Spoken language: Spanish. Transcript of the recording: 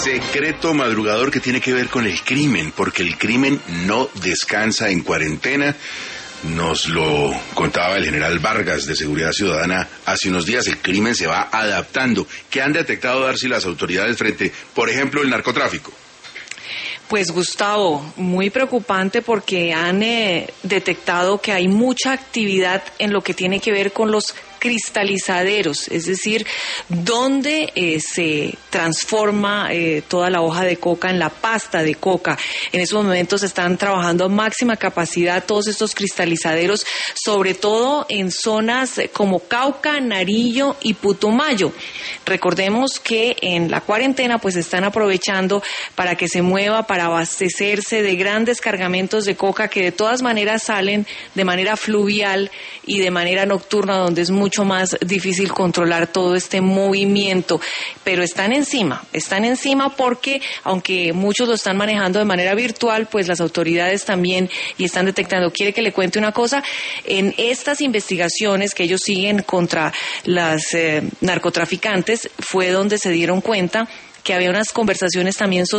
Secreto madrugador que tiene que ver con el crimen, porque el crimen no descansa en cuarentena. Nos lo contaba el general Vargas de Seguridad Ciudadana hace unos días. El crimen se va adaptando. ¿Qué han detectado, Darcy, las autoridades frente, por ejemplo, el narcotráfico? Pues Gustavo, muy preocupante porque han detectado que hay mucha actividad en lo que tiene que ver con los cristalizaderos, es decir, donde se transforma toda la hoja de coca en la pasta de coca. En esos momentos están trabajando a máxima capacidad todos estos cristalizaderos, sobre todo en zonas como Cauca, Nariño y Putumayo. Recordemos que en la cuarentena pues están aprovechando para que se mueva, para abastecerse de grandes cargamentos de coca que de todas maneras salen de manera fluvial y de manera nocturna, donde es mucho más difícil controlar todo este movimiento, pero están encima porque aunque muchos lo están manejando de manera virtual, pues las autoridades también y están detectando. ¿Quiere que le cuente una cosa? En estas investigaciones que ellos siguen contra las narcotraficantes fue donde se dieron cuenta que había unas conversaciones también